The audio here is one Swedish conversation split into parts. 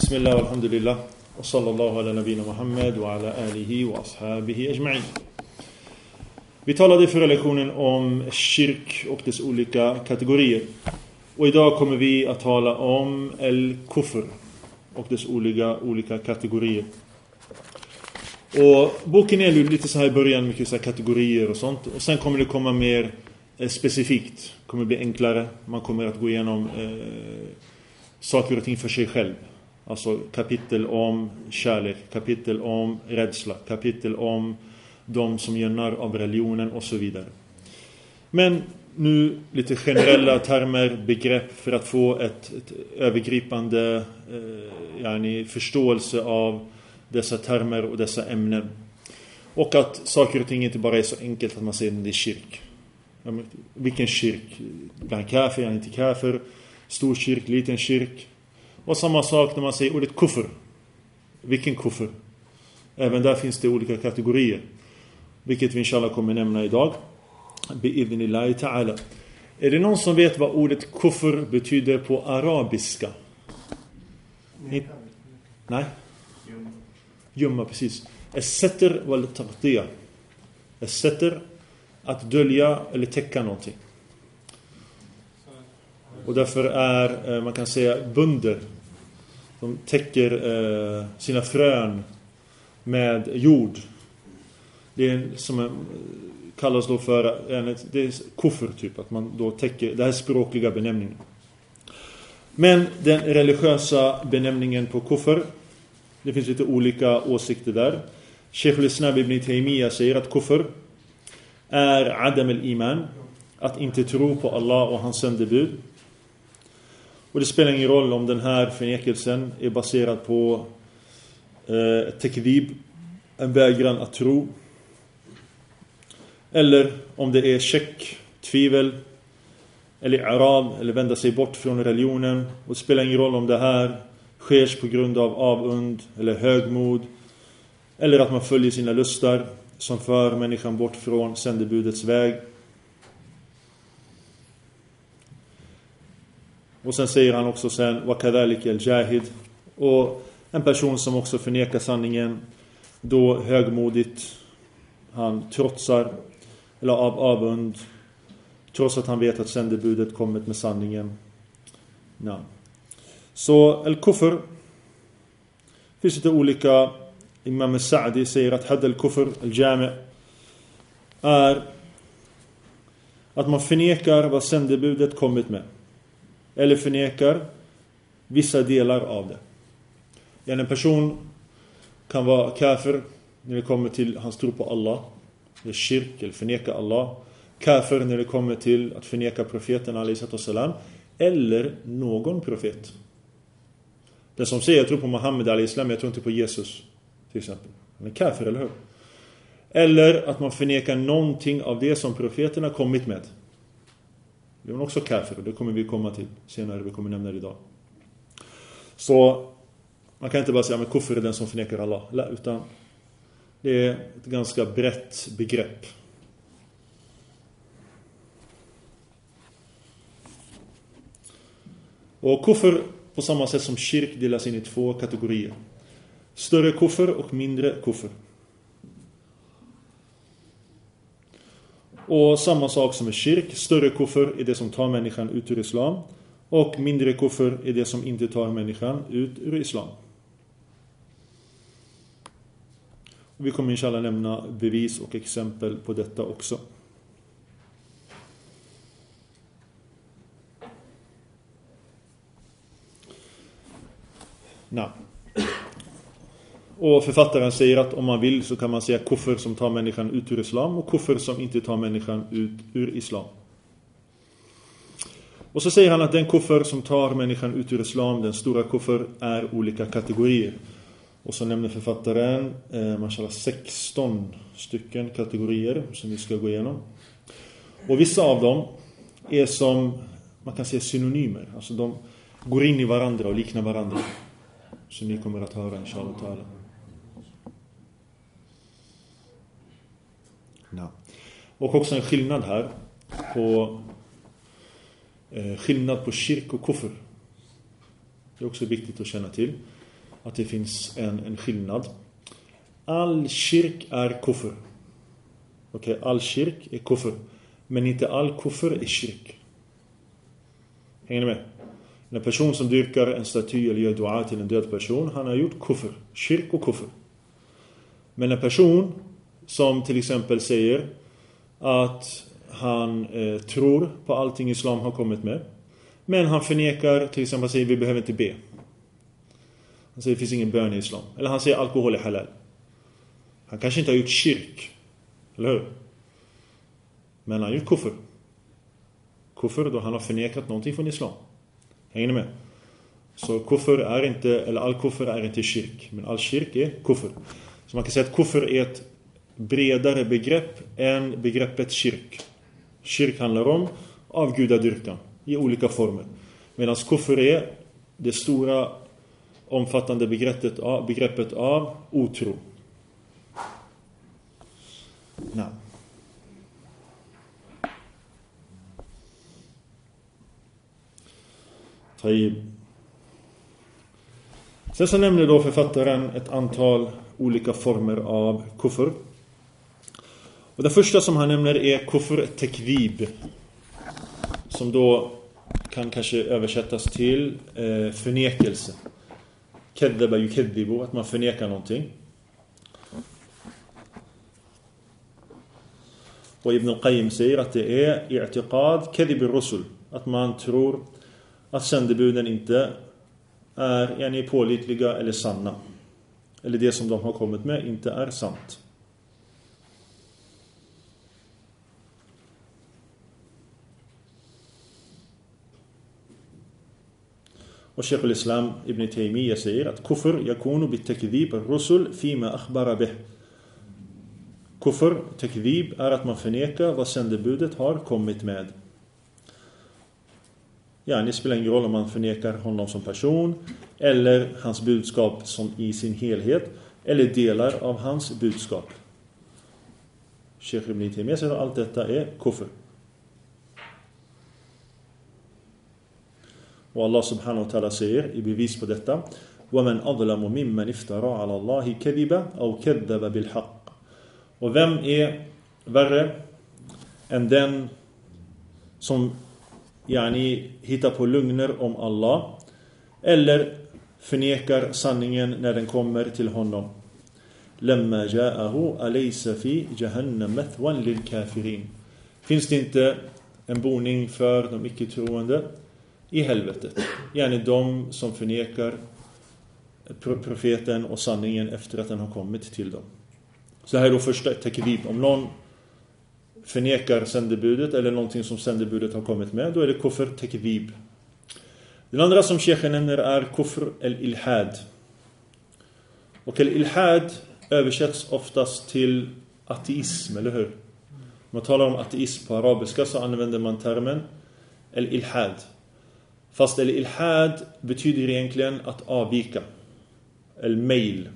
Bismillah, alhamdulillah, och sallallahu ala nabina Muhammad wa ala alihi wa ashabihi ajma'in. Vi talade i förra lektionen om kyrk och dess olika kategorier. Och idag kommer vi att tala om el-kufr och dess olika kategorier. Och boken är ju lite så här i början, mycket så här kategorier och sånt. Och sen kommer det komma mer specifikt, kommer bli enklare. Man kommer att gå igenom saker och ting för sig själv. Alltså kapitel om kärlek, kapitel om rädsla, kapitel om de som gör narr av religionen och så vidare. Men nu lite generella termer, begrepp för att få ett övergripande förståelse av dessa termer och dessa ämnen. Och att saker och ting inte bara är så enkelt att man säger att det är kyrk. Vilken kyrk? Bland kafir, inte kafir, stor kyrk, liten kyrk. Och samma sak när man säger ordet kufr. Vilken kufr? Även där finns det olika kategorier. Vilket vi inshallah kommer nämna idag. Bi'idhnillahi ta'ala. Är det någon som vet vad ordet kufr betyder på arabiska? Nej? Gömma, precis. Es-setr wal-taghtiyah. Es-setr, att dölja eller täcka någonting. Och därför är, man kan säga, bönder. De täcker sina frön med jord. Det är som kallas då för det är kufr typ, att man då täcker, det här språkliga benämningen. Men den religiösa benämningen på kufr, det finns lite olika åsikter där. Sheikh al-Islam ibn Taymiyyah säger att kufr är adam al-iman, att inte tro på Allah och hans sändebud. Och det spelar ingen roll om den här förnekelsen är baserad på tekdib, en vägran att tro, eller om det är check, tvivel, eller arab, eller vända sig bort från religionen. Och det spelar ingen roll om det här sker på grund av avund eller högmod, eller att man följer sina lustar som för människan bort från sändebudets väg. Och sen säger han också sen وَكَذَلِكَ الْجَاهِدْ, och en person som också förnekar sanningen, då högmodigt han trotsar eller av avund, trots att han vet att sändebudet kommit med sanningen. Ja. Så el-kufr finns det olika. Imam al-Sa'di säger att hadd el-kufr al-jami' är att man förnekar vad sändebudet kommit med, eller förnekar vissa delar av det. En person kan vara kafir när det kommer till hans tro på Allah, det är kyrk, eller förneka Allah. Kafir när det kommer till att förneka profeten alayhi, eller någon profet. Den som säger jag tror på Muhammed alayhi, jag tror inte på Jesus till exempel. Han är kafir, eller hur? Eller att man förnekar någonting av det som profeten har kommit med. Det är också kafir, och det kommer vi komma till senare, vi kommer nämna det idag. Så man kan inte bara säga att kufr är den som förnekar Allah, utan det är ett ganska brett begrepp. Och kufr på samma sätt som kyrk delas in i två kategorier. Större kufr och mindre kufr. Och samma sak som är kyrk. Större kufr är det som tar människan ut ur islam. Och mindre kufr är det som inte tar människan ut ur islam. Och vi kommer inshallah nämna bevis och exempel på detta också. Och författaren säger att om man vill så kan man säga kufr som tar människan ut ur islam och kufr som inte tar människan ut ur islam. Och så säger han att den kufr som tar människan ut ur islam, den stora kufr, är olika kategorier. Och så nämner författaren mashallah 16 stycken kategorier som vi ska gå igenom. Och vissa av dem är som man kan säga synonymer. Alltså de går in i varandra och liknar varandra. Så ni kommer att höra inshallah ta'ala. Ja. Och också en skillnad här på skillnad på kyrk och kufr. Det är också viktigt att känna till. att det finns en skillnad. All kyrk är kufr. Okej, all kyrk är kufr. Men inte all kufr är kyrk. Hänger ni med? En person som dyrkar en staty eller gör dua till en död person, han har gjort kufr. Kyrk och kufr. Men en person som till exempel säger att han tror på allting islam har kommit med, men han förnekar, till exempel säger vi behöver inte be. Han säger det finns ingen bön i islam. Eller han säger alkohol är halal. Han kanske inte har gjort kyrk. Eller hur? Men han har gjort kufr. Kufr då han har förnekat någonting från islam. Hänger ni med? Så kufr är inte, eller all kufr är inte kyrk. Men all kyrk är kufr. Så man kan säga att kufr är ett bredare begrepp än begreppet kyrk. Kyrk handlar om avgudadyrkan i olika former. Medan kufr är det stora omfattande begreppet av otro. Nej. Sen så nämner då författaren ett antal olika former av kufr. Och det första som han nämner är kufr tekvib, som då kan kanske översättas till förnekelse. Kadhaba yukadhibu, att man förnekar någonting. Och Ibn al-Qayyim säger att det är i'tiqad kadhib ar-rusul, att man tror att sändebuden inte är pålitliga eller sanna. Eller det som de har kommit med inte är sant. Och Sheikh al-Islam Ibn Taymiyyah säger att kufr yakunu bitakdhib ar-rusul fima akhbara bih. Kufr, takdhib, är att man förnekar vad sändebudet har kommit med. Ja, det spelar ingen roll om man förnekar honom som person eller hans budskap som i sin helhet eller delar av hans budskap. Sheikh Ibn Taymiyyah säger att allt detta är kufr. Och Allah subhanahu wa ta'ala säger i bevis på detta: وَمَنْ أَظْلَمُ مِمَّنْ اِفْتَرَى عَلَى اللَّهِ كَذِبًا أَوْ كَذَّبَ بِالْحَقِّ. Och vem är värre än den som hittar på lögner om Allah eller förnekar sanningen när den kommer till honom? لَمَّا جَاءَهُ أَلَيْسَ فِي جَهَنَّمَ مَثْوًا لِلْكَافِرِينَ. Finns det inte en boning för de icke-troende i helvetet? De som förnekar profeten och sanningen efter att den har kommit till dem. Så här är då första takdhib. Om någon förnekar sändebudet eller någonting som sändebudet har kommit med, då är det kufr takdhib. Den andra som Sheikhen nämner är kufr al-ilhad. Och al-ilhad översätts oftast till ateism, eller hur? Om man talar om ateism på arabiska så använder man termen al-ilhad. Fast al-ilhad betyder egentligen att avvika. Al-mail.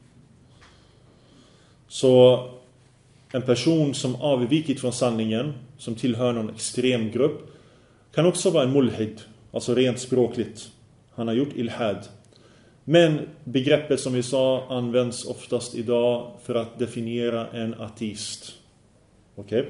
Så en person som avvikit från sanningen, som tillhör någon extrem grupp, kan också vara en mulhid, alltså rent språkligt. Han har gjort ilhad. Men begreppet som vi sa används oftast idag för att definiera en ateist. Okej?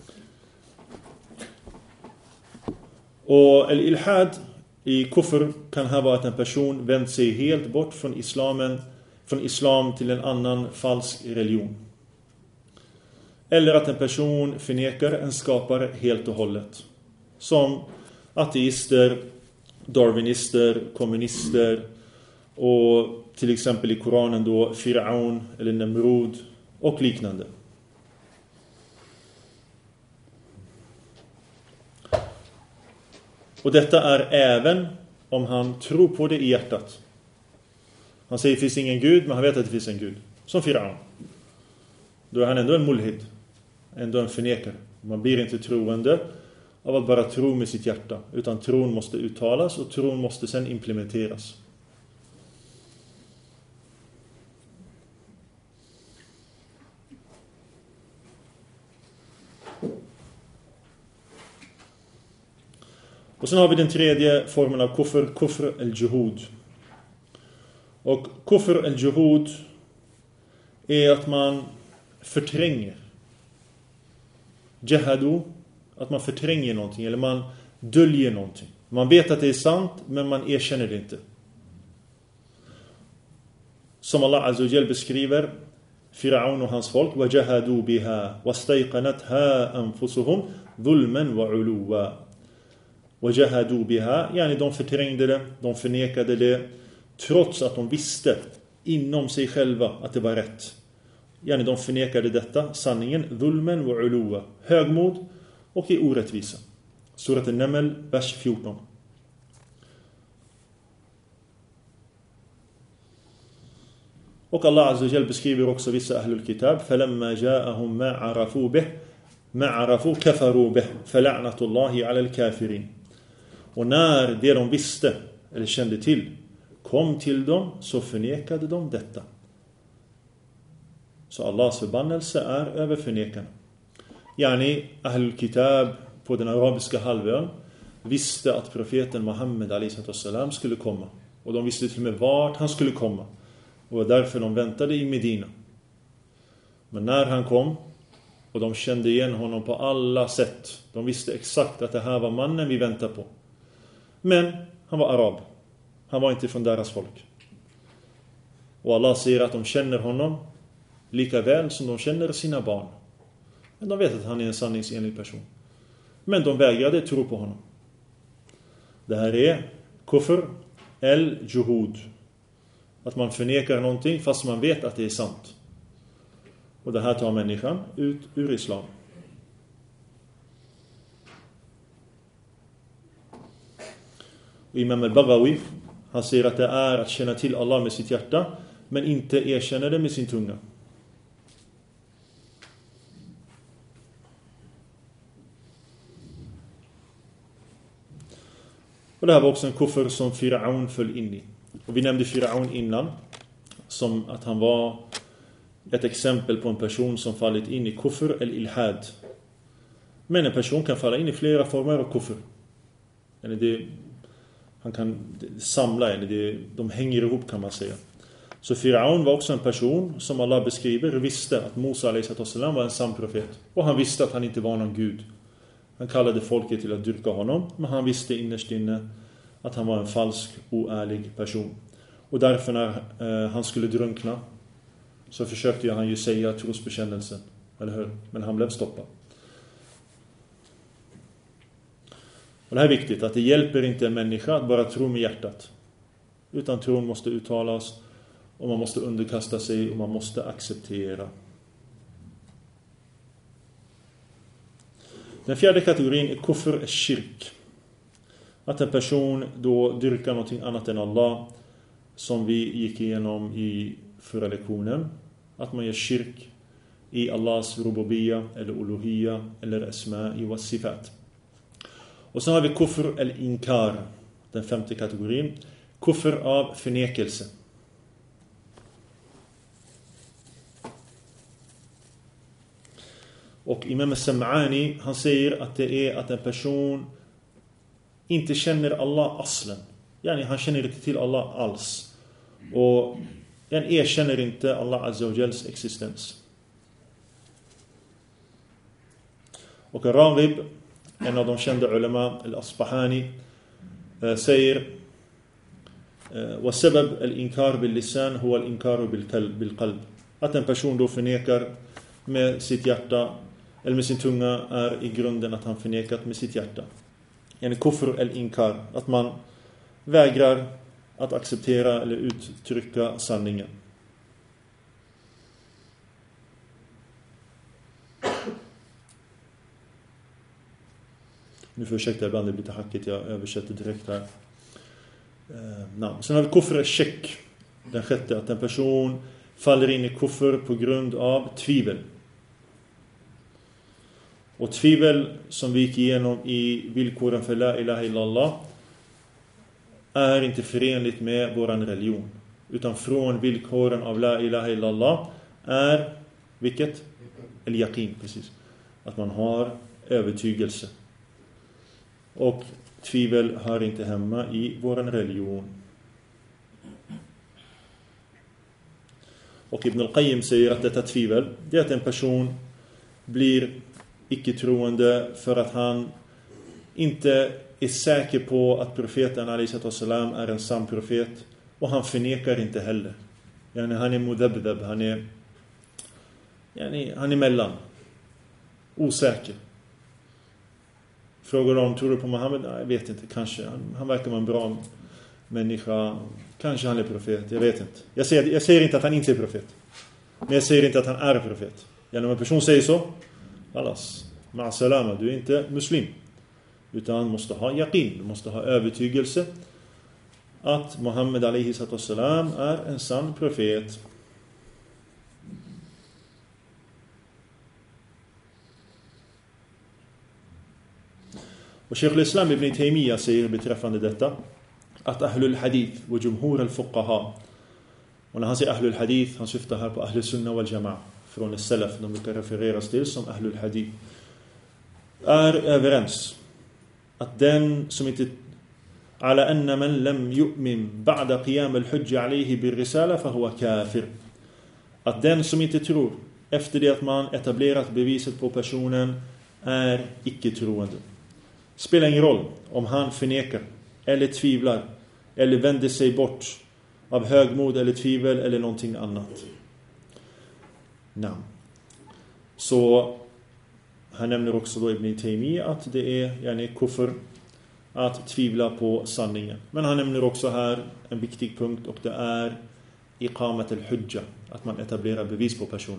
Och al-ilhad i kufr kan här vara att en person vänt sig helt bort från islam till en annan falsk religion. Eller att en person förnekar en skapare helt och hållet. Som ateister, darwinister, kommunister och till exempel i Koranen då Firaun eller Nemrod och liknande. Och detta är även om han tror på det i hjärtat. Han säger det finns ingen gud, men han vet att det finns en gud. Som Firaun. Då är han ändå en mulhid. Ändå en förnekare. Man blir inte troende av att bara tro med sitt hjärta. Utan tron måste uttalas och tron måste sedan implementeras. Och sen har vi den tredje formen av kufr al-juhud. Och kufr al-juhud är att man förtränger. Jahadu, att man förtränger någonting eller man döljer någonting. Man vet att det är sant, men man erkänner det inte. Som Allah Azza wa Jal beskriver Firaun och hans folk: وَجَهَدُوا بِهَا وَاسْتَيْقَنَتْهَا أَنفُسُهُمْ ظُلْمًا وَعُلُوًا. وَجَهَدُوا بِهَا, yani de förträngde det, de förnekade det, trots att de visste inom sig själva att det var rätt. Yani de förnekade detta, sanningen, ظُلْمًا وَعُلُوًا, högmod och i orättvisa. Surat An-Naml, vers 14. Och Allah Azza wa Jal beskriver också vissa ahlul kitab: فَلَمَّا جَاءَهُمْ مَا عَرَفُوا بِهِ مَا عَرَفُوا كَفَرُوا بِهِ فَلَعْنَةُ اللَّهِ عَلَى الْكَافِرِينَ. Och när det de visste eller kände till kom till dem, så förnekade de detta. Så Allahs förbannelse är över förnekarna. Yani ahlul kitab på den arabiska halvön visste att profeten Muhammed a.s. skulle komma. Och de visste till och med vart han skulle komma. Och därför de väntade i Medina. Men när han kom, och de kände igen honom på alla sätt, de visste exakt att det här var mannen vi väntar på. Men han var arab. Han var inte från deras folk. Och Allah säger att de känner honom lika väl som de känner sina barn. Men de vet att han är en sanningsenlig person. Men de vägrade tro på honom. Det här är kufr el-juhud. Att man förnekar någonting fast man vet att det är sant. Och det här tar människan ut ur islam. Och Imam al-Baghawi, han säger att det är att känna till Allah med sitt hjärta, men inte erkänna det med sin tunga. Och det här var också en kufr som Firaun föll in i. Och vi nämnde Firaun innan som att han var ett exempel på en person som fallit in i kufr eller ilhad. Men en person kan falla in i flera former av kufr. Han kan samla, de hänger ihop kan man säga. Så Firaun var också en person som Allah beskriver visste att Musa a.s. var en sann profet. Och han visste att han inte var någon gud. Han kallade folket till att dyrka honom, men han visste innerst inne att han var en falsk, oärlig person. Och därför när han skulle drunkna så försökte han ju säga trosbekännelsen, eller hur? Men han blev stoppad. Och det här är viktigt, att det hjälper inte en människa att bara tro med hjärtat. Utan tron måste uttalas, och man måste underkasta sig, och man måste acceptera. Den fjärde kategorin är kufr al-shirk. Att en person då dyrkar någonting annat än Allah, som vi gick igenom i förra lektionen. Att man gör shirk i Allahs rububiyya eller uluhiyya eller asma'i wa sifat. Och sen har vi kufr al-inkar, den femte kategorin. Kufr av förnekelse. Och Imam al-Sam'ani, han säger att det är att en person inte känner Allah aslen. Yani han känner inte till Allah alls. Och han erkänner inte Allah Azza wa Jals existens. Och Raghib, en av de kända ulama, al-Asbahani, säger وَسَبَبْ الْإِنْكَارِ بِالْلِسَانِ هُوَ الْإِنْكَارُ بِالْقَلْبِ. Att en person då förnekar med sitt hjärta eller med sin tunga är i grunden att han förnekat med sitt hjärta. En kufr el-inkar, att man vägrar att acceptera eller uttrycka sanningen. Nu försökte jag ibland, det blir lite hackigt, jag översätter direkt här. Sen har vi kufr el-shek, den sjätte, att en person faller in i kufr på grund av tvivel. Och tvivel, som vi gick igenom i villkoren för la ilaha illallah, är inte förenligt med våran religion. Utan från villkoren av la ilaha illallah är vilket? El-yaqin, precis. Att man har övertygelse. Och tvivel hör inte hemma i våran religion. och Ibn al-Qayyim säger att detta tvivel, det är att en person blir icke-troende för att han inte är säker på att profeten alaihissalam är en sann profet, och han förnekar inte heller. Han är mudabdab, han är mellan, osäker. Frågar om, tror du på Muhammed? Nej, jag vet inte, kanske. Han verkar vara en bra människa. Kanske han är profet, jag vet inte. Jag säger inte att han inte är profet. Men jag säger inte att han är profet. När en person säger så, allas, ma'asalama, du är inte muslim. Utan måste ha yaqin, du måste ha övertygelse att Muhammed alaihissalam är en sann profet. Och Sheikh al-Islam ibn Taymiyyah säger beträffande detta att ahlul hadith och jumhur al-fuqaha, och när han säger ahlul hadith, han syftar här på ahlul sunna wal jama'a från salaf, de brukar refereras till som ahlul hadith, är överens att den som inte ala anna man lam yu'min ba'da qiyam al-hujja alayhi bir-risala fa huwa kafir, att den som inte tror efter det att man etablerat beviset på personen är icke-troende. Spelar ingen roll om han förnekar eller tvivlar eller vänder sig bort av högmod eller tvivel eller någonting annat. Så han nämner också då Ibn Taymiyyah att det är kufr att tvivla på sanningen. Men han nämner också här en viktig punkt, och det är iqamat al-hujja, att man etablerar bevis på personen.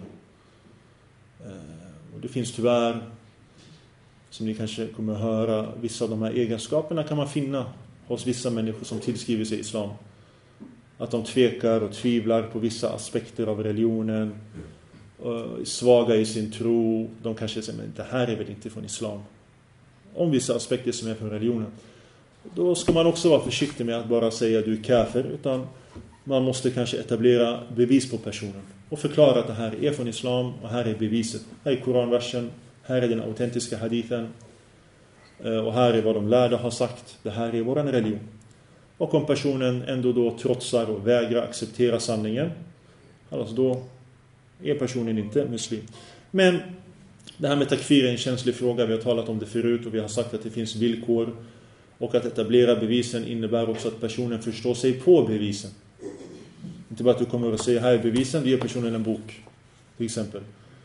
Och det finns tyvärr, som ni kanske kommer att höra, vissa av de här egenskaperna kan man finna hos vissa människor som tillskriver sig islam. Att de tvekar och tvivlar på vissa aspekter av religionen, svaga i sin tro. De kanske säger, men det här är väl inte från islam. Om vissa aspekter som är från religionen. Då ska man också vara försiktig med att bara säga att du är kafir, utan man måste kanske etablera bevis på personen och förklara att det här är från islam och här är beviset. Här är koranversen, här är den autentiska hadithen, och här är vad de lärda har sagt. Det här är vår religion. Och om personen ändå då trotsar och vägrar acceptera sanningen, alltså då är personen inte muslim. Men det här med takfir är en känslig fråga. Vi har talat om det förut och vi har sagt att det finns villkor, och att etablera bevisen innebär också att personen förstår sig på bevisen. Inte bara att du kommer att säga, här är bevisen, vi ger personen en bok till exempel.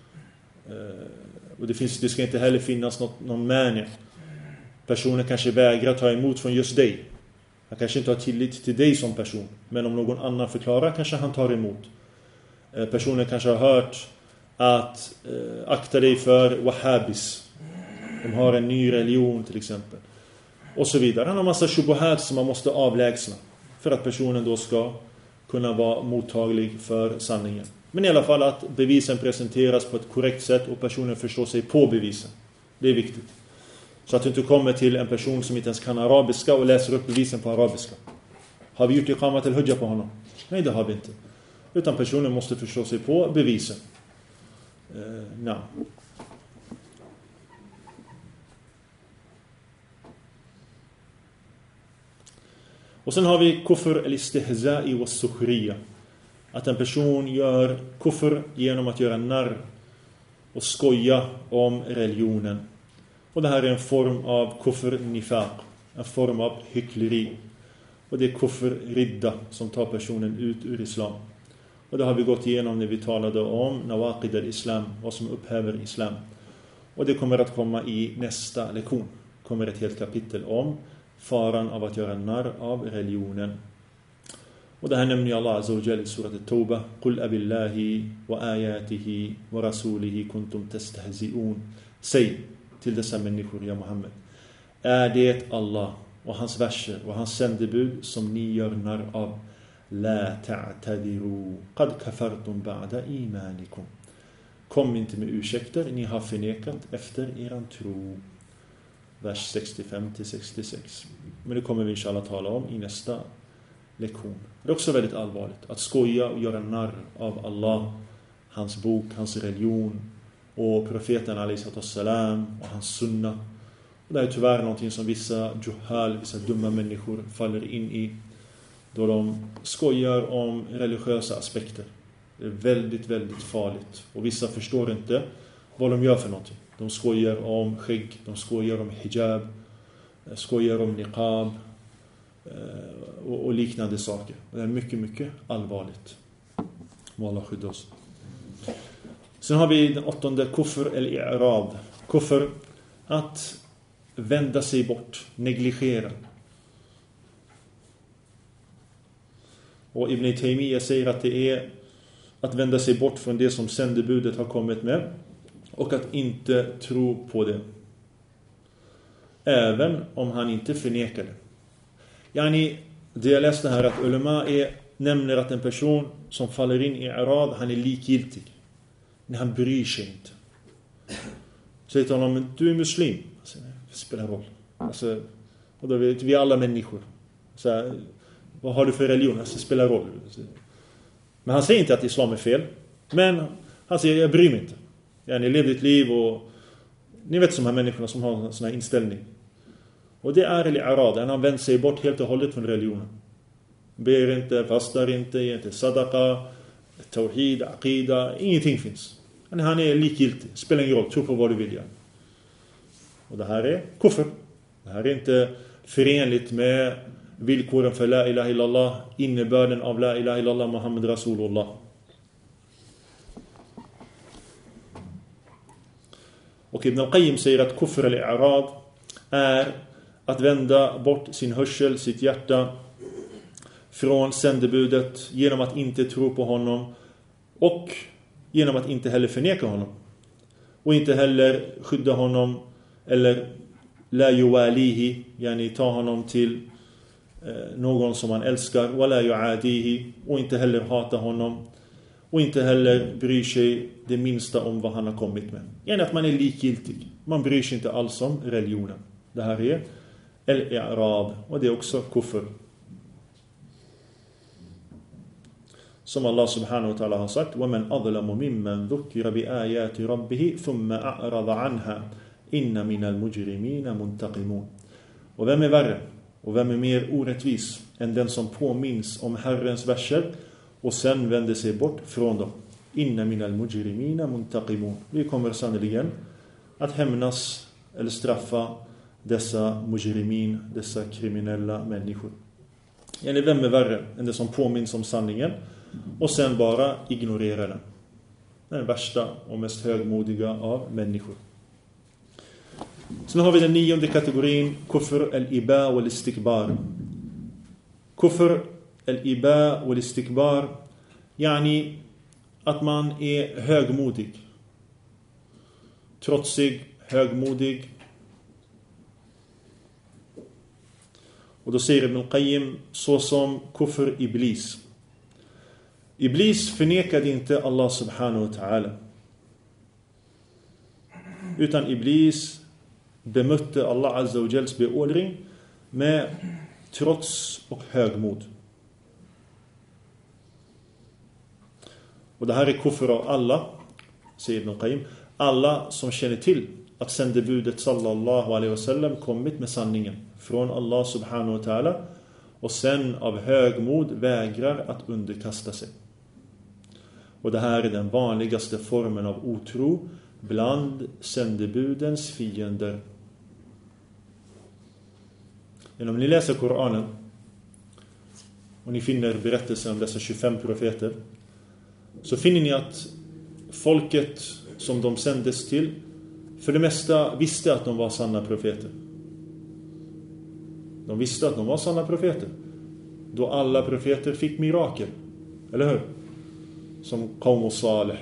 Och det ska inte heller finnas någon mania. Personen kanske vägrar ta emot från just dig. Han kanske inte har tillit till dig som person, men om någon annan förklarar kanske han tar emot. Personen kanske har hört att akta dig för wahhabis. De har en ny religion till exempel. Och så vidare. Han har en massa shubuhat som man måste avlägsna för att personen då ska kunna vara mottaglig för sanningen. Men i alla fall att bevisen presenteras på ett korrekt sätt och personen förstår sig på bevisen. Det är viktigt. Så att du inte kommer till en person som inte ens kan arabiska och läser upp bevisen på arabiska. Har vi gjort iqamat al-hujja på honom? Nej, det har vi inte. Utan personen måste förstå sig på bevisen. Och sen har vi kufr al-istihza'i wa sukhriya. Att en person gör kufr genom att göra narr och skoja om religionen. Och det här är en form av kufr nifaq, en form av hyckleri. Och det är kufr ridda som tar personen ut ur islam. Och det har vi gått igenom när vi talade om nawaqid al-islam, vad som upphäver islam. Och det kommer att komma i nästa lektion. Kommer ett helt kapitel om faran av att göra narr av religionen. Och det här nämner Allah Azza wa Jalla i surat al-Tawbah. Qul abillahi wa ayatihi wa rasulihi kuntum tastahzi'un. Säg till dessa människor, ja Muhammed, är det Allah och hans verser och hans sändebud som ni gör narr av? La ta'tadiru qad kafartum ba'da imanikum. Kom inte med ursäkter, ni har förnekat efter eran tro. Vers 65-66. Men det kommer vi inshallah tala om i nästa lektion. Det är också väldigt allvarligt att skoja och göra narr av Allah, hans bok, hans religion och profeten alaihissalam och hans sunna. Och det är tyvärr någonting som vissa juhal, vissa dumma människor faller in i, då de skojar om religiösa aspekter. Det är väldigt, väldigt farligt. Och vissa förstår inte vad de gör för någonting. De skojar om skägg, de skojar om hijab, skojar om niqab och liknande saker. Det är mycket, mycket allvarligt. Må Allah skydda oss. Sen har vi den 8:e, kufr el-i'rad. Kufr, att vända sig bort, negligera. Och Ibn Taymiyyah säger att det är att vända sig bort från det som sändebudet har kommit med och att inte tro på det. Även om han inte förnekar det. Yani, det jag läste här att ulema nämner att en person som faller in i i'rad, han är likgiltig. Men han bryr sig inte. Säger till honom, men du är muslim. Alltså, det spelar roll. Alltså, och då vet vi alla människor. Så här, vad har du för religion? Alltså, det spelar roll. Men han säger inte att islam är fel. Men han säger, jag bryr mig inte. Ni lever ett liv och ni vet som här människorna som har en sån här inställning. Och det är el-i'rad. Han har vänt sig bort helt och hållet från religionen. Ber inte, fastar inte, ger inte sadaqa, tawhid, aqida, ingenting finns. Han är likgiltig, spelar ingen roll, tro på vad du vill göra. Och det här är kufr. Det här är inte förenligt med villkoren för la ilaha illallah, innebörden av la ilaha illallah Muhammad Rasulullah. Och Ibn al-Qayyim säger att kufr al-i'rad är att vända bort sin hörsel, sitt hjärta från sändebudet genom att inte tro på honom och genom att inte heller förneka honom och inte heller skydda honom eller la yuwalihi, yani ta honom till någon som man älskar, wala yuadihi, och inte heller hata honom och inte heller bryr sig det minsta om vad han har kommit med. Yani att man är likgiltig. Man bryr sig inte alls om religionen. Det här är el-i'rad och det är också kufr. Som Allah subhanahu wa ta'ala har sagt, وَمَنْ أَظْلَمُ مِمَّنْ ذُكِّرَ بِآيَاتِ رَبِّهِ ثُمَّ أَعْرَضَ عَنْهَا إِنَّ مِنَ الْمُجْرِمِينَ مُنْتَقِمُونَ. Och vem är värre och vem är mer orättvis än den som påminns om Herrens verser och sen vänder sig bort från dem? Inna minal mujrimina muntaqimun. Vi kommer sannoliken att hämnas eller straffa dessa mujrimin, dessa kriminella människor. Eller vem är värre än det som påminns om sanningen och sen bara ignorerar den? Den värsta och mest högmodiga av människor. Sen har vi den 9:e kategorin, kufr al-iba wal-istikbar. Kufr al-iba wal-istikbar, yani att man är högmodig, trotsig, högmodig. Och då säger Ibn al-Qayyim, så som kufr iblis. Iblis förnekade inte Allah subhanahu wa ta'ala, utan iblis bemötte Allah azza wa jals beordring med trots och högmod. Och det här är kufr av alla, säger Ibn al-Qayyim, alla som känner till att sändebudet sallallahu alaihi wasallam kommit med sanningen från Allah subhanahu wa ta'ala och sen av högmod vägrar att underkasta sig. Och det här är den vanligaste formen av otro bland sändebudens fiender. Men om ni läser Koranen och ni finner berättelsen om dessa 25 profeter, så finner ni att folket som de sändes till för det mesta visste att de var sanna profeter. De visste att de var sanna profeter, då alla profeter fick mirakel, eller hur? Som Qawm Saleh.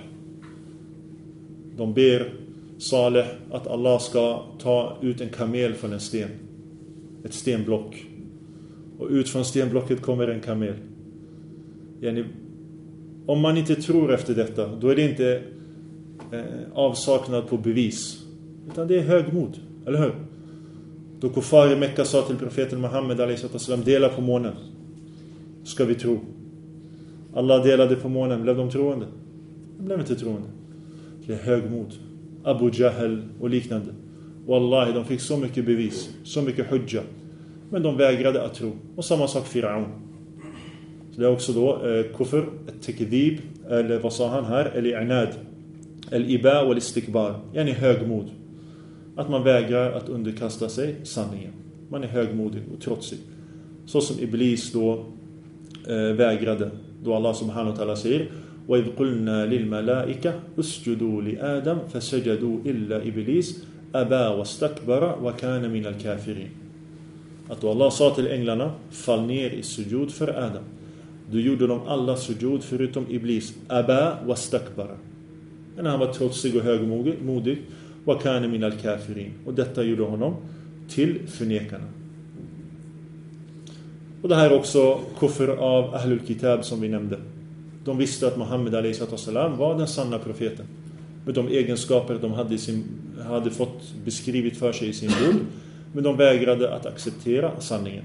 De ber Saleh att Allah ska ta ut en kamel från en sten, ett stenblock, och ut från stenblocket kommer en kamel. Yani, om man inte tror efter detta, då är det inte avsaknad på bevis, utan det är högmod, eller hur? Då kuffar i Mekka sa till profeten Muhammed a.s. dela på månen, ska vi tro. Allah delade på månen, blev de troende? De blev inte troende. Det är högmod. Abu Jahl och liknande. Wallahi, de fick så mycket bevis, så mycket hujja, men de vägrade att tro. Och samma sak Firaun. Det är också då kufr, tekdib, eller vad sa han här? Eller i'nad, al-iba och al-istikbar. Yani högmod. Att man vägrar att underkasta sig sanningen. Man är högmodig och trotsig. Så som Iblis då vägrade. Då Allah subhanahu wa ta'ala säger: وَإِذْ قُلْنَا لِلْمَلَائِكَ اسْجُدُوا لِآدَمَ فَسَجَدُوا إِلَّا إِبْلِيسَ أَبَى وَاسْتَكْبَرَ وَكَانَ مِنَ الْكَافِرِينَ. Att då Allah sa till änglarna: fall ner i sujud för Adam. Då gjorde de alla sujud förutom Iblis. Aba wastakbara. Men han var trotsig och högmodig. Wa kana min al-kafirin. Och detta gjorde honom till förnekarna. Och det här är också kufr av Ahlul Kitab som vi nämnde. De visste att Muhammed a.s. var den sanna profeten. Med de egenskaper de hade fått beskrivit för sig i sin bok. Men de vägrade att acceptera sanningen.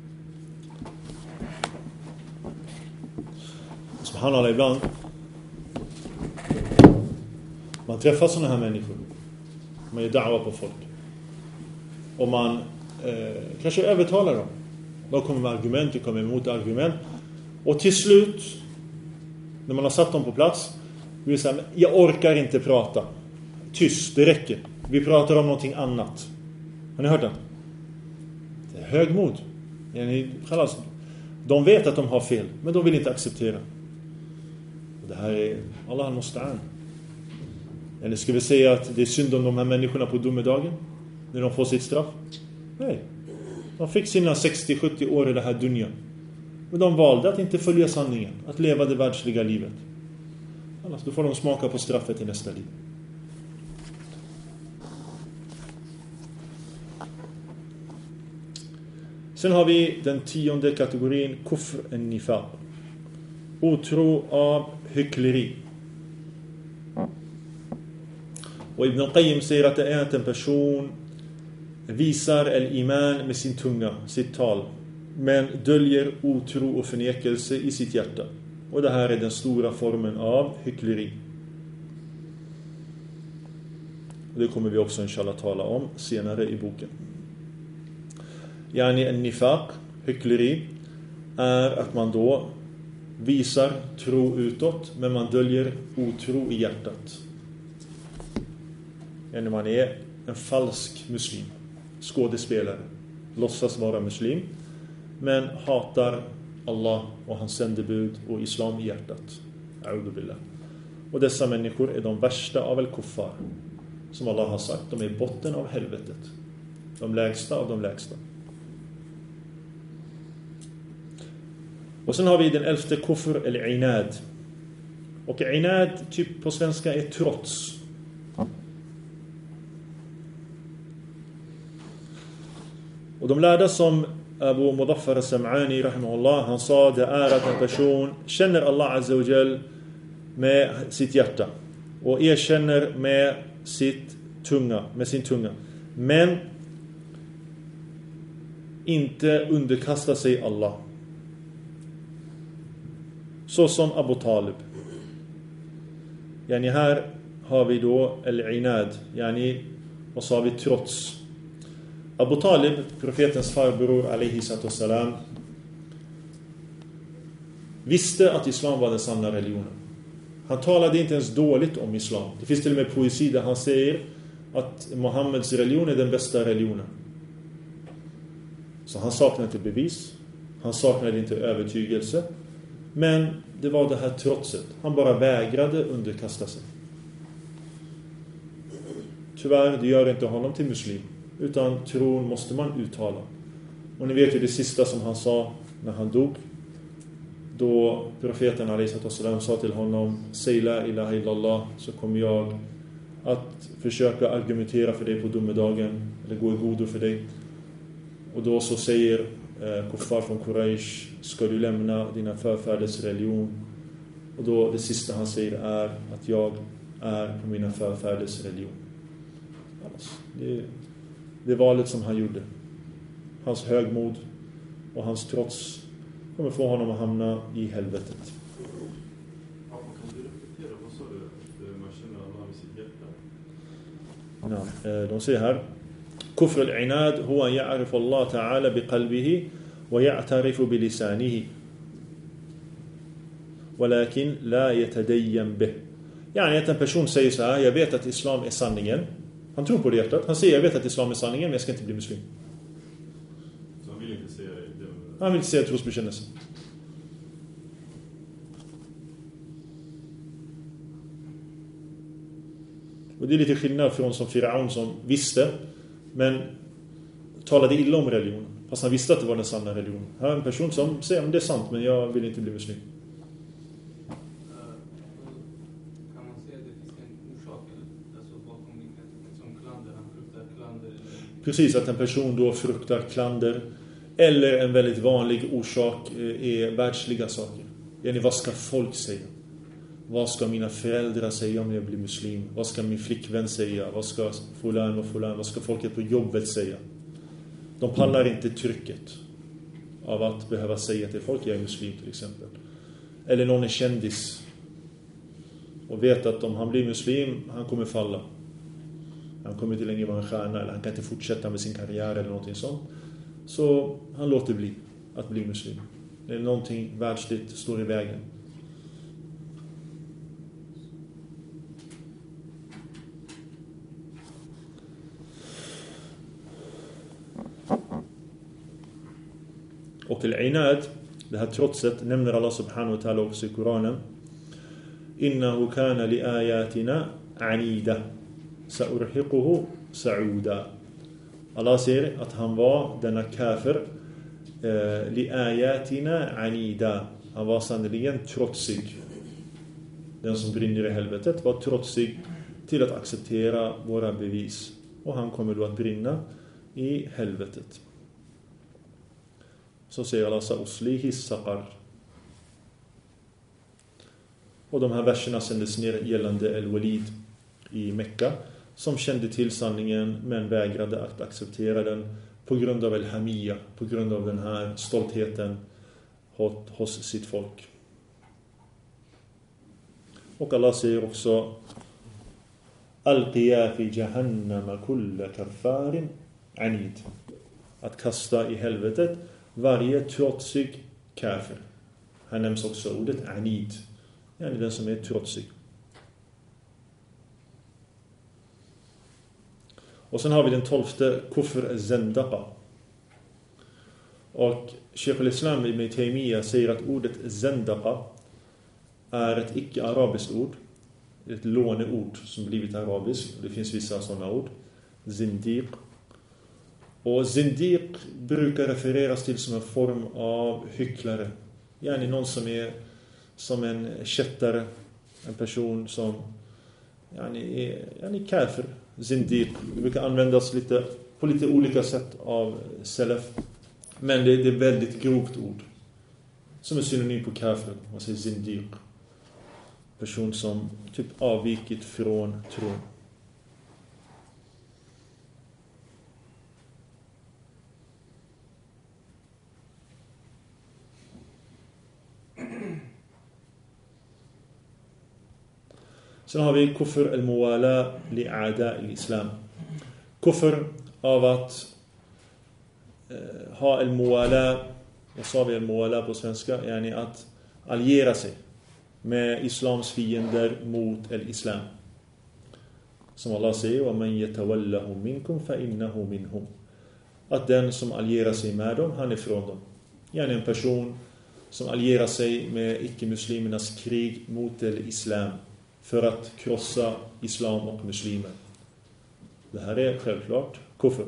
Subhanallah, ibland man träffar sådana här människor. Man gör da'wa på folk. Och man kanske övertalar dem. De kommer med argument, de kommer emot argument. Och till slut, när man har satt dem på plats, vill säga: jag orkar inte prata. Tyst, det räcker. Vi pratar om någonting annat. Har ni hört det? Det är högmod. De vet att de har fel, men de vill inte acceptera. Och det här är Allah musta'an. Eller ska vi säga att det är synd om de här människorna på domedagen när de får sitt straff? Nej. De fick sina 60-70 år i det här dunjan. Men de valde att inte följa sanningen, att leva det världsliga livet. Annars då får de smaka på straffet i nästa liv. Sen har vi den 10:e kategorin, kufr en-nifaq. Otro av hyckleri. Och Ibn Qayyim säger att det är att en person visar el-iman med sin tunga, sitt tal, men döljer otro och förnekelse i sitt hjärta. Och det här är den stora formen av hyckleri. Och det kommer vi också inshallah tala om senare i boken. Yani en-nifaq, hyckleri, är att man då visar tro utåt, men man döljer otro i hjärtat. Yani man är en falsk muslim, skådespelare, låtsas vara muslim, men hatar Allah och hans sändebud och islam i hjärtat. A'udhu billah. Och dessa människor är de värsta av al-kuffar. Som Allah har sagt, de är botten av helvetet. De lägsta av de lägsta. Och sen har vi den 11:e kufr, eller inad. Och inad typ på svenska är trots. Och de lärda som Abu Mudaffar al-Sam'ani rahimahullah, han sa det är att en person känner Allah azza wa jal med sitt hjärta och erkänner med sin tunga, men inte underkastar sig Allah. Så som Abu Talib. Yani här har vi då al-inad, yani och så har vi trots. Abu Talib, profetens farbror alayhi salam, visste att islam var den sanna religionen. Han talade inte ens dåligt om islam. Det finns till och med poesi där han säger att Muhammeds religion är den bästa religionen. Så han saknade inte bevis. Han saknade inte övertygelse. Men det var det här trotset. Han bara vägrade underkasta sig. Tyvärr, det gör inte honom till muslim. Utan tron måste man uttala. Och ni vet ju det sista som han sa när han dog. Då profeten a.s. sa till honom: säg la ilaha illallah, så kommer jag att försöka argumentera för dig på domedagen, eller gå i godo för dig. Och då så säger kuffar från Quraysh: ska du lämna dina förfäders religion? Och då det sista han säger är att jag är på mina förfäders religion. Alltså, det valet som han gjorde, hans högmod och hans trots, kommer få honom att hamna i helvetet. Kan du repetera, vad sa du? Att man känner Allah i sitt hjärta? De säger här: kufr al-inad huwa an ya'rifu Allah ta'ala biqalbihi wa ya'tarifu bilisanihi. ولكن لا يتدين به. Yani att en person säger så här: jag vet att islam är sanningen. Han tror på det hjärtat. Han säger: jag vet att islam är sanningen, men jag ska inte bli muslim. Så han vill inte säga det? Han vill inte säga trosbekännelse. Och det är lite skillnad från som Firaun som visste, men talade illa om religionen. Fast han visste att det var den sanna religionen. Här är en person som säger: det är sant, men jag vill inte bli muslim. Kan man säga att det finns en orsak alltså bakom som klander, han fruktar klander? Precis, att en person då fruktar klander. Eller en väldigt vanlig orsak är världsliga saker. Yani, vad ska folk säga? Vad ska mina föräldrar säga om jag blir muslim? Vad ska min flickvän säga? Vad ska fulan och fulan? Vad ska folket på jobbet säga? De pallar inte trycket av att behöva säga till folk: jag är muslim till exempel. Eller någon är kändis och vet att om han blir muslim, han kommer falla. Han kommer inte längre vara en stjärna, eller han kan inte fortsätta med sin karriär eller någonting sånt. Så han låter bli att bli muslim. Det är någonting världsligt står i vägen. Och al-inad, det här trotset, nämner Allah subhanahu wa ta'ala också i Koranen. Innahu kana li ayatina anida sa'urhiquhu sa'uda. Allah säger att han var denna kafir li ayatina anida. Han var sannoliken trotsig. Den som brinner i helvetet var trotsig till att acceptera våra bevis. Och han kommer då att brinna i helvetet. Så säger Allah: sa'uslihi saqar. Och de här verserna sändes ner gällande al-Walid i Mekka, som kände till sanningen men vägrade att acceptera den på grund av al-Hamiyya, på grund av den här stoltheten hos sitt folk. Och Allah säger också: alqiya fi jahannama kulla kaffarin anid. Att kasta i helvetet varje trotsig kafir. Här nämns också ordet anid. Yani den som är trotsig. Och sen har vi den 12:e, kufr zandaqa. Och Sheikh al-Islam ibn Taymiyyah säger att ordet zandaqa är ett icke-arabiskt ord. Ett låneord som blivit arabiskt. Det finns vissa sådana ord. Zindiq. Och zindiq brukar refereras till som en form av hycklare. Yani någon som är som en kättare. En person som yani kafir. Zindiq. Det brukar användas på lite olika sätt av salaf. Men det är väldigt grovt ord. Som är synonym på kafir. Man säger zindiq. Person som typ avvikit från tron. Sen har vi kufr al-muwala li'ada al-islam. Kufr av att ha al-muwala, vad sa vi al-muwala på svenska? Yani att alliera sig med islams fiender mot al-islam. Som Allah säger: wa man yatawallahu minkum fa innahu minhum. Att den som allierar sig med dem, han är från dem. Yani en person som allierar sig med icke-muslimernas krig mot al-islam för att krossa islam och muslimer. Det här är självklart kufr.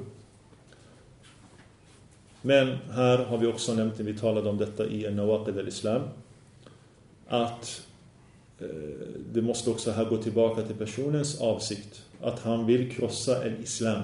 Men här har vi också nämnt, när vi talade om detta i Nawaqid al-Islam, att det måste också här gå tillbaka till personens avsikt. Att han vill krossa al-Islam.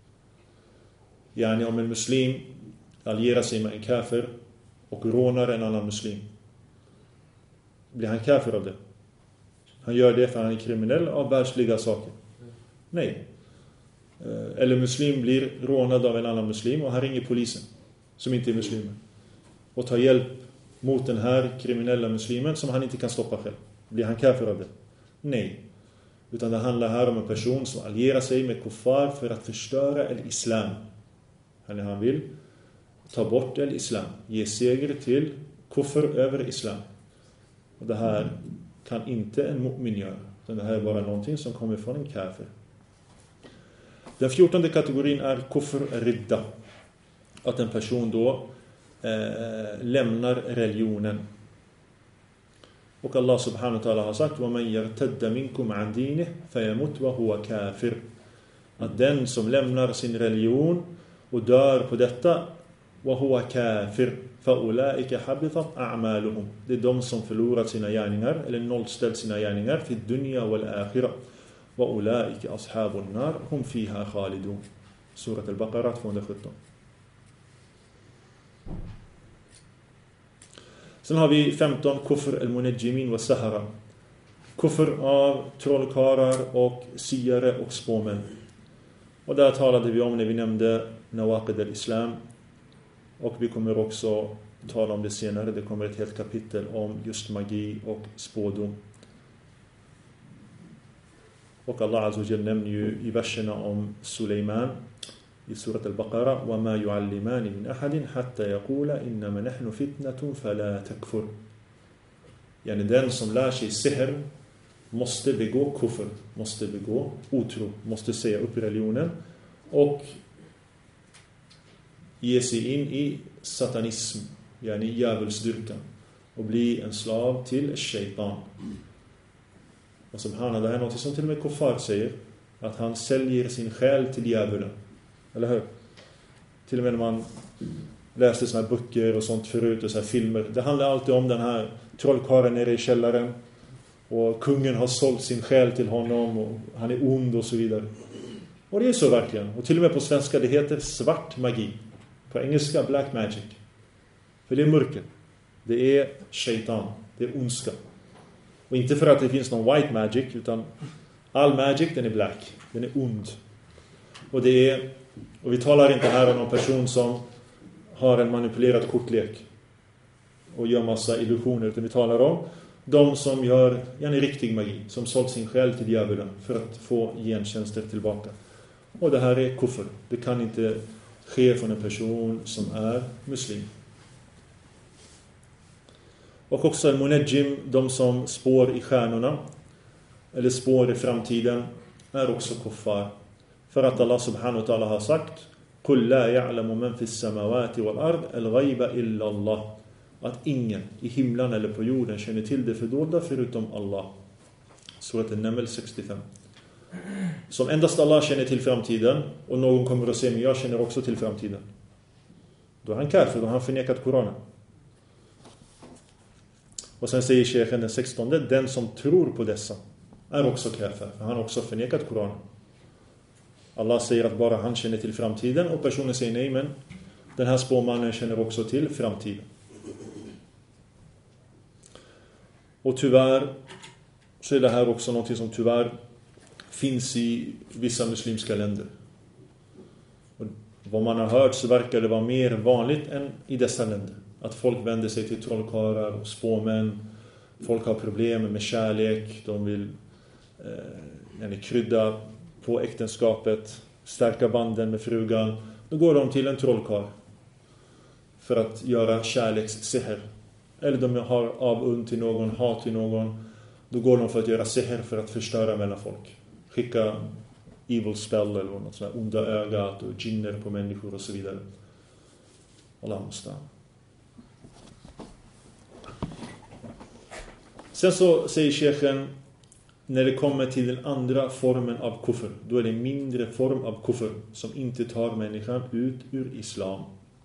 Yani om en muslim allierar sig med en kafir och rånar en annan muslim, blir han kafir av det? Han gör det för han är kriminell av världsliga saker? Nej. Eller muslim blir rånad av en annan muslim och han ringer polisen som inte är muslimer och tar hjälp mot den här kriminella muslimen som han inte kan stoppa själv. Blir han kafir av det? Nej. Utan det handlar här om en person som allierar sig med kuffar för att förstöra al-Islam. Han vill ta bort al-Islam, ge seger till kuffer över islam. Och det här kan inte en mu'min göra. Det här är bara någonting som kommer från en kafir. Den 14:e kategorin är kufr ridda. Att en person då lämnar religionen. Och Allah subhanahu wa ta'ala har sagt: وَمَنْ يَرْتَدَّ مِنْكُمْ عَنْ دِينِهِ فَيَمُتْ وَهُوَ كَافِرٌ. Att den som lämnar sin religion och dör på detta, وَهُوَ كَافِرٌ فَأُولَئِكَ حَبِطَتْ أَعْمَالُهُم. Det är de som förlorat sina gärningar eller nollställt sina gärningar في الدنيا والآخرة وَأُولَئِكَ أَصْحَابُ النَّارِ هُمْ فِيهَا خَالِدُونَ. Surat al-Baqarah 217. Sen har vi 15 kufr al-munajjimin wa sahara. Kufr av trollkarlar och siare och spåmän. Och där talade vi om när vi nämnde Nawaqid al-Islam. Och vi kommer också tala om det senare. Det kommer ett helt kapitel om just magi och spådom. Och Allah Azza wa Jalla nämner ju i verserna om Suleiman i surat al-Baqarah: وَمَا يُعَلِّمَانِ مِنْ أَحَدٍ حَتَّى يَقُولَ إِنَّمَا نَحْنُ فِتْنَةٌ فَلَا تَكْفُرْ. Yani den som lär sig sihr måste begå kufr, måste begå otro, måste säga upp religionen och ge sig in i satanism, yani djävulsdyrkan, och bli en slav till shaitan. Och subhanallah, det här är något som till och med kuffar säger, att han säljer sin själ till djävulen. Eller hur? Till och med när man läste såna här böcker och sånt förut och så här filmer. Det handlar alltid om den här trollkarlen nere i källaren. Och kungen har sålt sin själ till honom och han är ond och så vidare. Och det är så verkligen. Och till och med på svenska det heter svart magi. På engelska black magic. För det är mörker. Det är shaitan. Det är ondska. Och inte för att det finns någon white magic, utan all magic den är black. Den är ond. Och vi talar inte här om någon person som har en manipulerad kortlek och gör massa illusioner, utan vi talar om de som gör en riktig magi, som sålt sin själ till djävulen för att få gentjänster tillbaka. Och det här är kufr. Det kan inte ske från en person som är muslim. Och också al-munajjim, de som spår i stjärnorna eller spår i framtiden, är också kuffar. För att Allah subhanahu wa ta'ala har sagt: قُلْ لَا يَعْلَمُ مَنْ فِي السَّمَوَاتِ وَالْأَرْضِ الْغَيْبَ إِلَّا اللَّهِ. Att ingen i himlen eller på jorden känner till det fördolda förutom Allah. Surat an-Naml 65. Som endast Allah känner till framtiden, och någon kommer att säga: men jag känner också till framtiden. Då är han kafir, då har han förnekat Koranen. Och sen säger Sheikhen den 16: den som tror på dessa är också kafir, för han har också förnekat Koranen. Allah säger att bara han känner till framtiden, och personen säger nej, men den här spåmannen känner också till framtiden. Och tyvärr så är det här också något som tyvärr finns i vissa muslimska länder. Och vad man har hört så verkar det vara mer vanligt än i dessa länder. Att folk vänder sig till trollkarlar och spåmän. Folk har problem med kärlek. De vill krydda på äktenskapet, stärka banden med frugan. Då går de till en trollkarl för att göra kärlekssihr. Eller de har avund till någon, hat till någon. Då går de för att göra sihr, för att förstöra mellan folk. Skicka evil spell eller något sånt där, onda ögat och jinner på människor och så vidare. Allah måste. Sen så säger Sheikhen, när det kommer till den andra formen av kufr, då är det en mindre form av kufr som inte tar människan ut ur islam.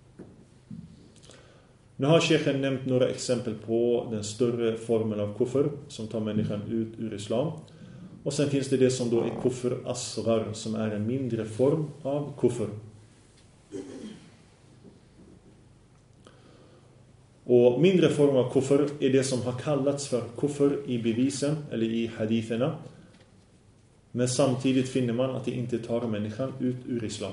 Nu har Sheikhen nämnt några exempel på den större formen av kufr som tar människan ut ur islam. Och sen finns det som då är kufr asghar, som är en mindre form av kufr. Och mindre form av kufr är det som har kallats för kufr i bevisen eller i haditherna. Men samtidigt finner man att det inte tar människan ut ur islam.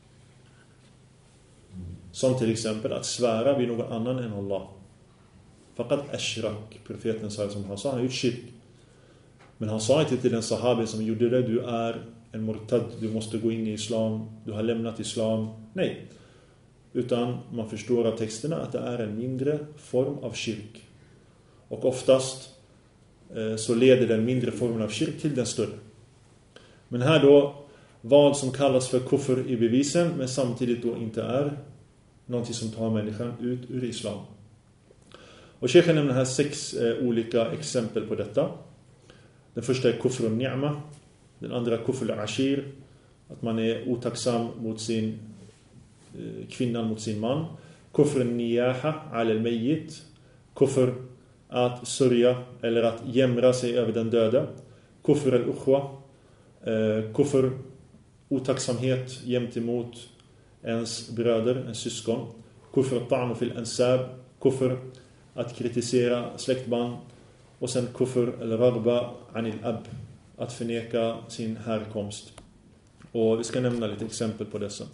Som till exempel att svära vid någon annan än Allah. Faqat ashrak, profeten sa, som han sa, han gjort shirk. Men han sa inte till den sahabi som gjorde det: du är en murtad, du måste gå in i islam, du har lämnat islam. Nej. Utan man förstår av texterna att det är en mindre form av shirk. Och oftast så leder den mindre formen av shirk till den större. Men här då, vad som kallas för kufr i bevisen, men samtidigt då inte är någonting som tar människan ut ur islam. Och Sheikhen nämner här 6 olika exempel på detta. Den första är kufr ni'ma. Den andra är kufr ashir, att man är otacksam mot sin kvinnan, mot sin man. Kufr niyaha ala al-mayyit, kufr att sörja eller att jämra sig över den döda. Kufr al-ukhwa, kufr otacksamhet gentemot ens bröder, ens syskon. Kufr at-ta'nu fil ansab, kufr att kritisera släktband. Och sen kufr al-ragba anil ab, att förneka sin härkomst. Och vi ska nämna lite exempel på dessa.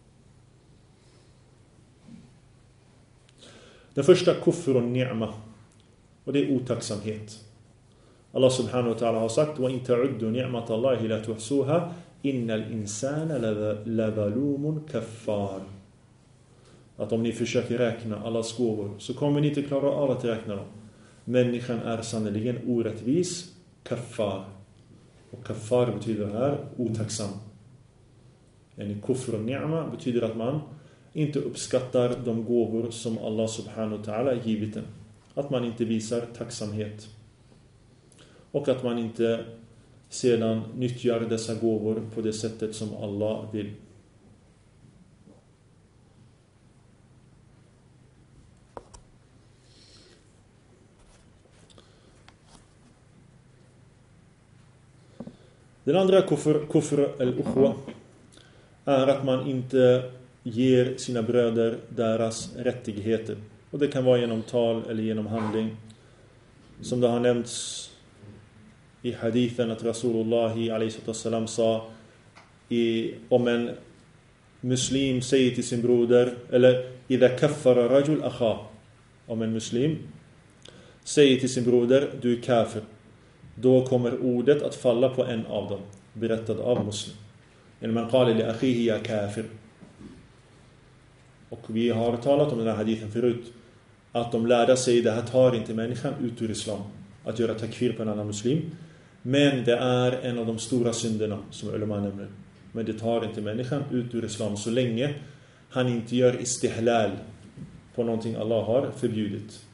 Den första kufr och ni'ma, och det är otacksamhet. Allah subhanahu wa ta'ala har sagt: "Wa in ta'uddu ni'matallahi la tuhsuha, innal insana lazalumun kaffar." Att om ni försöker räkna Allahs gåvor så kommer ni inte klara av att räkna dem. Människan är sannoliken orättvis, kaffar. Och kaffar betyder här otacksam. En kufr och ni'ma betyder att man inte uppskattar de gåvor som Allah subhanahu wa ta'ala givit en. Att man inte visar tacksamhet. Och att man inte sedan nyttjar dessa gåvor på det sättet som Allah vill. Den andra kufr al-ukhwa är att man inte ger sina bröder deras rättigheter. Och det kan vara genom tal eller genom handling. Som det har nämnts i hadithen att Rasulullah a.s. sa om en muslim säger till sin broder, eller idha kaffara rajul akha, om en muslim säger till sin broder du är kafir, då kommer ordet att falla på en av dem, berättad av muslim. Eller man qala li akhihi ya kafir. Och vi har talat om den här hadithen förut, att de lärda sig det här tar inte människan ut ur islam, att göra takfir på en annan muslim. Men det är en av de stora synderna som ulama nämner. Men det tar inte människan ut ur islam så länge han inte gör istihlal på någonting Allah har förbjudit.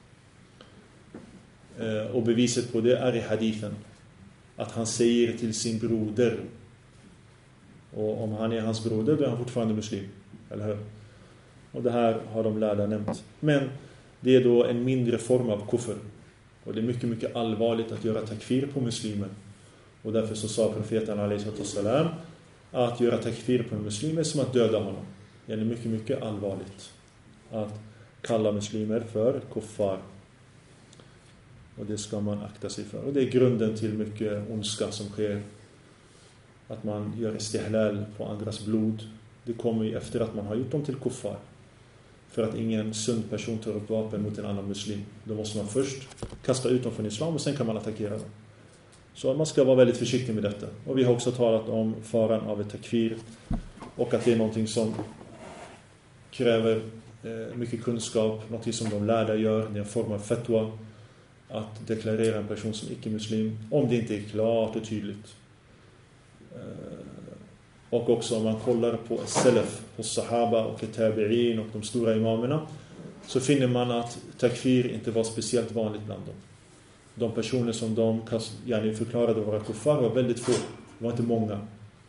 Och beviset på det är i hadithen att han säger till sin broder, och om han är hans broder då är han fortfarande muslim, eller hur? Och det här har de lärda nämnt. Men det är då en mindre form av kufr. Och det är mycket, mycket allvarligt att göra takfir på muslimer. Och därför så sa profeten a.s. att göra takfir på en muslim är som att döda honom. Det är mycket, mycket allvarligt att kalla muslimer för kuffar. Och det ska man akta sig för. Och det är grunden till mycket ondska som sker. Att man gör istihlal på andras blod. Det kommer ju efter att man har gjort dem till kuffar. För att ingen sund person tar upp vapen mot en annan muslim. Då måste man först kasta ut dem från islam och sen kan man attackera dem. Så man ska vara väldigt försiktig med detta. Och vi har också talat om faran av ett takfir. Och att det är någonting som kräver mycket kunskap. Någonting som de lärda gör. Det är en form av fatwa. Att deklarera en person som icke-muslim. Om det inte är klart och tydligt. Och också om man kollar på salaf, på sahaba och tabi'in och de stora imamerna, så finner man att takfir inte var speciellt vanligt bland dem. De personer som de förklarade vara kuffar var väldigt få. Det var inte många.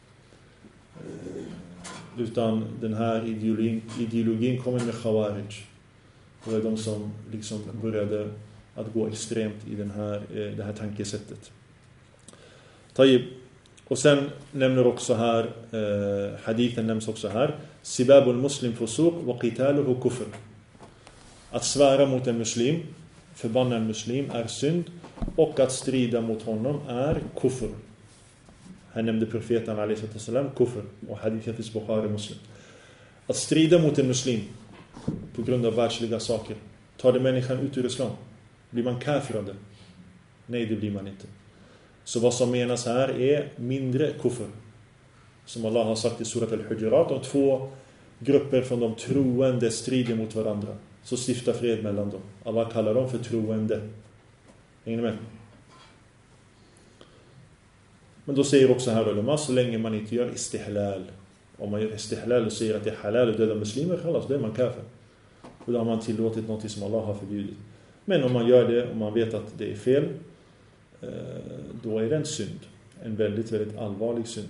Utan den här ideologin kommer med khawarij. Det var de som liksom började att gå extremt i det här tankesättet. Tayyib. Och sen nämner också här, hadithen nämns också här, sibabul muslim fusuq wa qitaluhu kufr. Att svära mot en muslim, förbanna en muslim, är synd, och att strida mot honom är kufr. Här nämnde profeten a.s. kufr, och hadithen finns Bukhari Muslim. Att strida mot en muslim på grund av världsliga saker, tar det människan ut ur islam? Blir man kafir av det? Nej, det blir man inte. Så vad som menas här är mindre kufr. Som Allah har sagt i surat al-Hujurat, om två grupper från de troende strider mot varandra, så stifta fred mellan dem. Allah kallar dem för troende. Hänger ni med? Men då säger också här ulema, så länge man inte gör istihlal. Om man gör istihlal och säger att det är halal att döda muslimer, då är man kafir. Och då har man tillåtit något som Allah har förbjudit. Men om man gör det och man vet att det är fel, då är det en synd. En väldigt, väldigt allvarlig synd.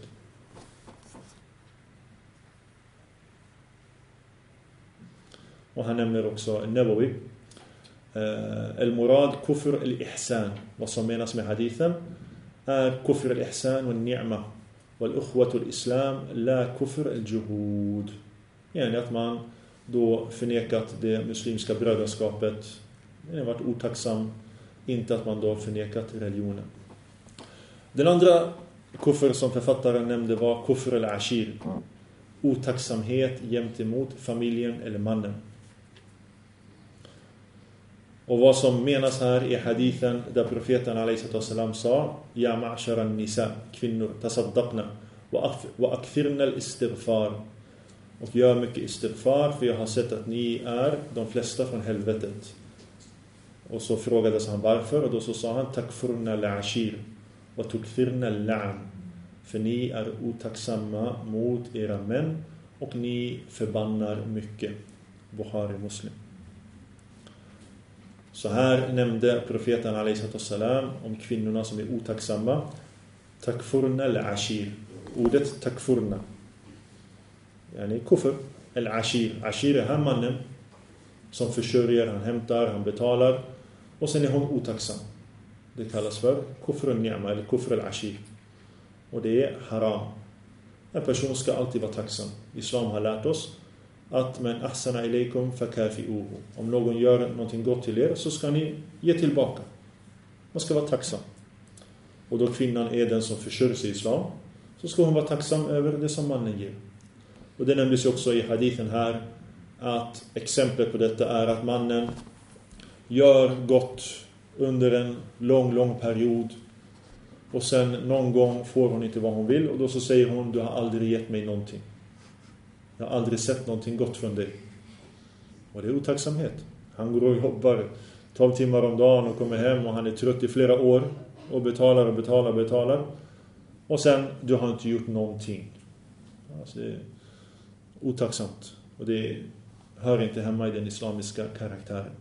Och han nämner också Nawawi. Al-Murad kufr al-ihsan. Vad som menas med hadithen är kufr al-ihsan och ni'ma. Wal-ukhwatu al-islam la kufr al-juhud. Yani att man då förnekat det muslimska brödraskapet. Det har varit otacksam. Inte att man då förnekat religionen. Den andra kufr som författaren nämnde var kufr al-ashir. Otacksamhet gentemot familjen eller mannen. Och vad som menas här är hadithen där profeten alaihissalam sa: Ja ma'shara nisa, kvinnor, tasaddaqna wa akthirna al-istighfar. Och gör mycket istighfar, för jag har sett att ni är de flesta från helvetet. Och så frågades han varför, och då så sa han: takfurna al-ashir wa tukthirna al-la'an. För ni är otacksamma mot era män och ni förbannar mycket. Bukhari Muslim. Så här nämnde profeten alaihissalam om kvinnorna som är otacksamma. Takfurna al-ashir. Ordet takfurna. Yani kufr. Al-ashir. Ashir är här mannen som försörjer, han hämtar, han betalar. Och sen är hon otacksam. Det kallas för kufr al-ni'ma eller kufr al-ashir. Och det är haram. En person ska alltid vara tacksam. Islam har lärt oss att men ahsana ilaykum fakafi'uhu. Om någon gör någonting gott till er så ska ni ge tillbaka. Man ska vara tacksam. Och då kvinnan är den som försörjer sig i islam, så ska hon vara tacksam över det som mannen ger. Och det nämns också i hadithen här att exemplet på detta är att mannen gör gott under en lång period. Och sen någon gång får hon inte vad hon vill. Och då så säger hon: du har aldrig gett mig någonting. Jag har aldrig sett någonting gott från dig. Och det är otacksamhet. Han går och jobbar 12 timmar om dagen och kommer hem och han är trött i flera år. Och betalar. Och sen, du har inte gjort någonting. Alltså det är otacksamt. Och det hör inte hemma i den islamiska karaktären.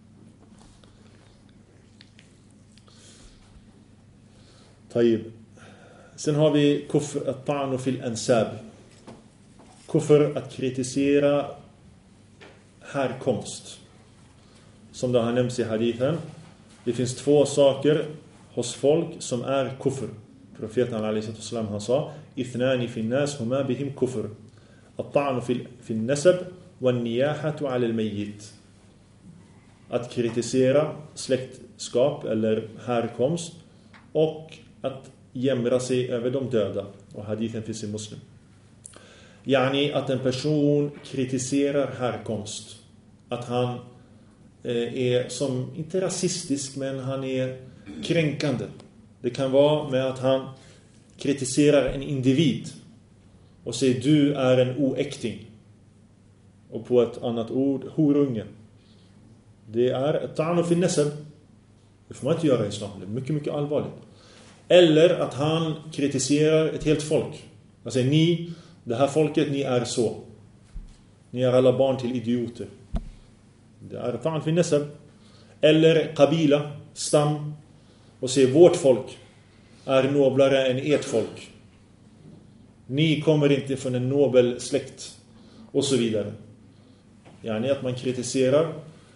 Taib. Sen har vi kufr at-ta'nu fil ansab. Kufr att kritisera härkomst. Som det har nämnts i hadithen. Det finns 2 saker hos folk som är kufr. Profeten alaihissalam han sa: ithnani fin nas huma bihim kufr. At-ta'nu fil nasab wa an-niyahatu 'ala al-mayyit. Att kritisera släktskap eller härkomst och att jämra sig över de döda. Och hadithen finns i Muslim. Yani att en person kritiserar härkomst. Att han är som, inte rasistisk, men han är kränkande. Det kan vara med att han kritiserar en individ och säger: du är en oäkting. Och på ett annat ord, horunge. Det är ta'nu fi nasab. Det får man inte göra i islam. Det är mycket, mycket allvarligt. Eller att han kritiserar ett helt folk. Alltså ni, det här folket, ni är så. Ni är alla barn till idioter. Det är ta'nu fi nasab. Eller kabila, stam. Och säger: vårt folk är noblare än ert folk. Ni kommer inte från en nobel släkt. Och så vidare. Yani att man kritiserar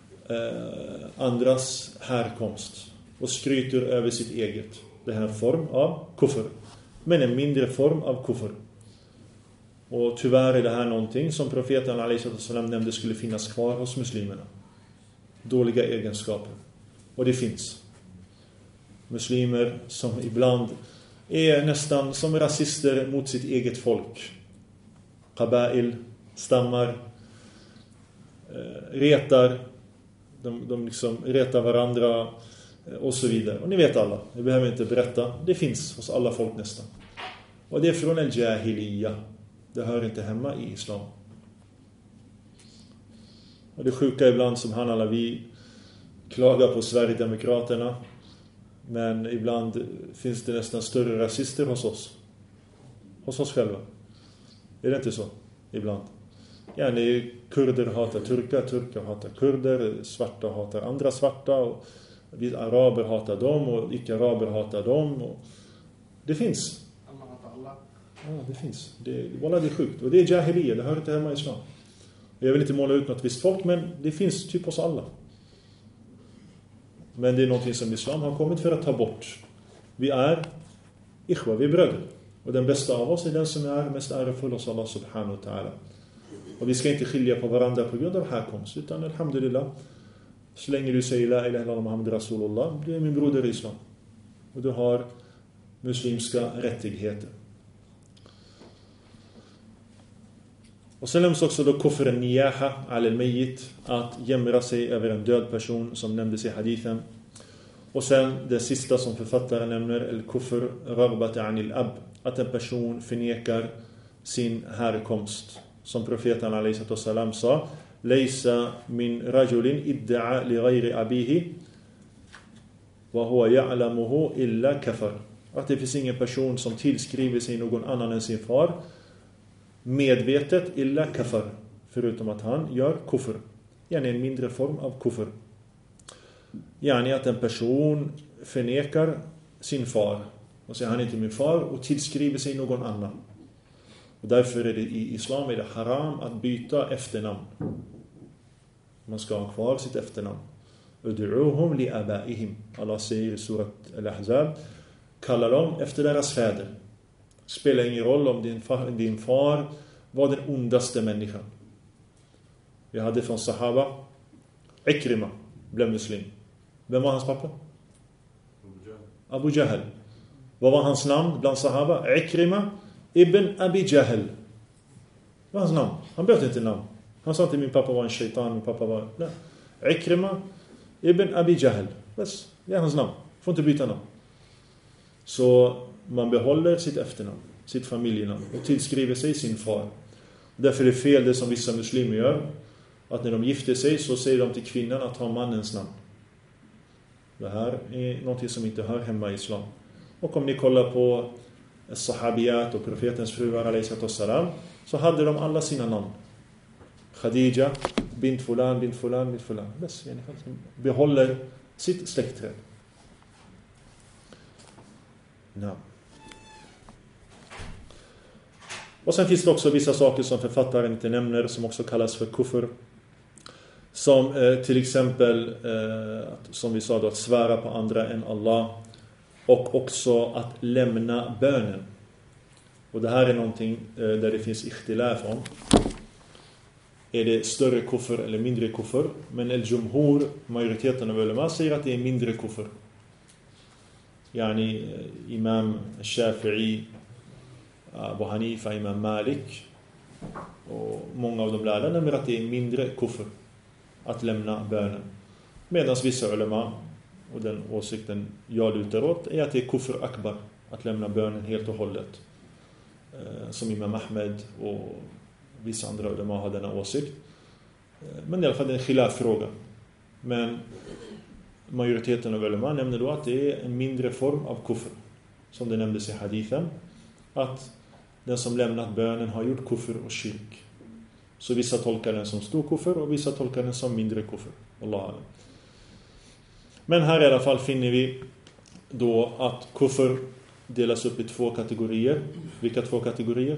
andras härkomst. Och skryter över sitt eget. Det här är en form av kufr. Men en mindre form av kufr. Och tyvärr är det här någonting som profeten alaihissalam nämnde skulle finnas kvar hos muslimerna. Dåliga egenskaper. Och det finns. Muslimer som ibland är nästan som rasister mot sitt eget folk. Qabail, stammar, retar. De liksom retar varandra och så vidare. Och ni vet alla, vi behöver inte berätta. Det finns hos alla folk nästan. Och det är från al-jahiliya. Det hör inte hemma i islam. Och det sjuka ibland, som vi klagar på Sverigedemokraterna. Men ibland finns det nästan större rasister hos oss. Hos oss själva. Är det inte så? Ibland. Kurder hatar turkar, turkar hatar kurder, svarta hatar andra svarta, och araber hatar dem och icke-araber hatar dem. Och det finns. Alla hatar alla. Ja, det finns. Det är sjukt. Och det är jahiliya, det hör inte hemma i islam. Jag vill inte måla ut något visst folk, men det finns typ hos alla. Men det är någonting som islam har kommit för att ta bort. Vi är ikhwa, vi är bröder. Och den bästa av oss är den som är mest ärefull hos Allah subhanahu wa ta'ala. Och vi ska inte skilja på varandra på grund av härkomst, utan alhamdulillah, så länge du säger la ilaha illallah Muhammad Rasulullah, du är min broder i islam. Och du har muslimska rättigheter. Och sen nämns också då kufr niyaha al-mayyit, att jämra sig över en död person, som nämndes i hadithen. Och sen det sista som författaren nämner, al-kufr raghbat anil ab, att en person förnekar sin härkomst. Som profeten alayhi salam sa, laysa min rajulin idda'a li ghayri abihi wa huwa ya'lamuhu illa kafar. Att det finns ingen person som tillskriver sig någon annan än sin far medvetet illa kafar, förutom att han gör kufr. Yani en mindre form av kufr. Yani att en person förnekar sin far och säger han är inte min far och tillskriver sig någon annan. Och därför är det i islam är det haram att byta efternamn. Man ska ha kvar sitt efternamn. Ud'uhum li abaihim. Allah säger i surat Al-Ahzab, kalla dem efter deras fäder. Spelar ingen roll om din far var den ondaste människan. Vi hade från Sahaba Ikrima blev muslim. Vem var hans pappa? Abu Jahl. Vad var hans namn bland Sahaba? Ikrima ibn Abi Jahl. Vad var hans namn? Han bytte inte namn. Han sa inte min pappa var en shaitan, min pappa var... Nej. Ikrima ibn Abi Jahl. Bäst, det är hans namn. Får inte byta namn. Så man behåller sitt efternamn, sitt familjenamn och tillskriver sig sin far. Därför är det fel det som vissa muslimer gör, att när de gifter sig så säger de till kvinnan att ha mannens namn. Det här är något som inte hör hemma i islam. Och om ni kollar på sahabiyat och profetens fruar alayhi salam, så hade de alla sina namn. Khadija, bint fulan, bint fulan, bint fulan. Bäst, behåller sitt släktträd. No. Och sen finns det också vissa saker som författaren inte nämner som också kallas för kufr. Som till exempel som vi sa då, att svära på andra än Allah, och också att lämna bönen. Och det här är någonting där det finns ikhtilaf om. Är det större kufr eller mindre kufr? Men al-jumhur, majoriteten av ulama, säger att det är mindre kufr. Yani Imam Shafi'i, Abu Hanifa, Imam Malik och många av de lärda nämner att det är mindre kufr att lämna bönen. Medan vissa ulama, och den åsikten jag lutar åt, är att det är kufr akbar att lämna bönen helt och hållet. Som Imam Ahmed och vissa andra ulama har denna åsikt. Men i alla fall det är en khilaf-fråga. Men majoriteten av ulama nämner då att det är en mindre form av kufr. Som det nämndes i hadithen. Att den som lämnat bönen har gjort kufr och kyrk. Så vissa tolkar den som stor kufr och vissa tolkar den som mindre kufr. Allah. Men här i alla fall finner vi då att kufr delas upp i två kategorier. Vilka två kategorier?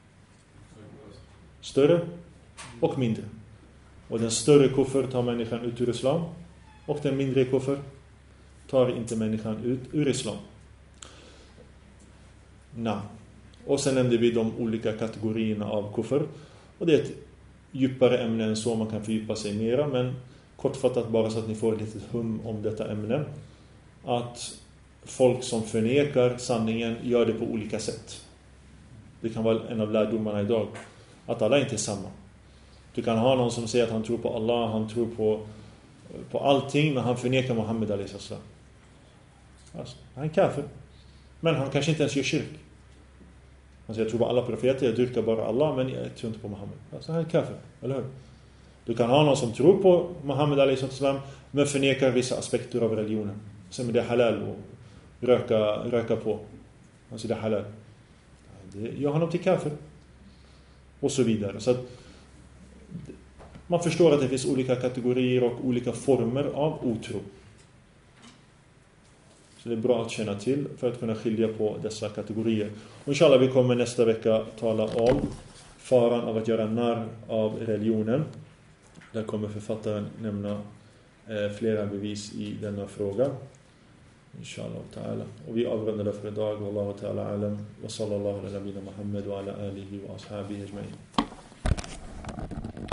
Större och mindre. Och den större kufr tar människan ut ur islam. Och den mindre kufr tar inte människan ut ur islam. Och sen nämnde vi de olika kategorierna av kufr. Och det är ett djupare ämne än så, man kan fördjupa sig mera. Men kortfattat bara så att ni får ett litet hum om detta ämne. Att folk som förnekar sanningen gör det på olika sätt. Det kan vara en av lärdomarna idag. Att alla inte är samma. Du kan ha någon som säger att han tror på Allah, han tror på allting, men han förnekar Muhammed alayhi salam. Alltså, han är kafir. Men han kanske inte ens gör kyrk. Han säger jag tror på alla profeter, jag dyrkar bara Allah, men jag tror inte på Muhammed. Alltså han är kafir, eller hur? Du kan ha någon som tror på Muhammed alayhi salam, men förnekar vissa aspekter av religionen. Sen är det halal och röka på. Alltså det är halal. Det gör honom till kafir. Och så vidare. Så att man förstår att det finns olika kategorier och olika former av otro. Så det är bra att känna till för att kunna skilja på dessa kategorier. Och inshallah vi kommer nästa vecka tala om faran av att göra narr av religionen. Där kommer författaren nämna flera bevis i denna fråga. Inshallah ta'ala. Och vi avrundar för idag. Wallahu ta'ala alam. Wa sallallahu ala nabina Muhammad wa ala alihi wa ashabihi ajma'in.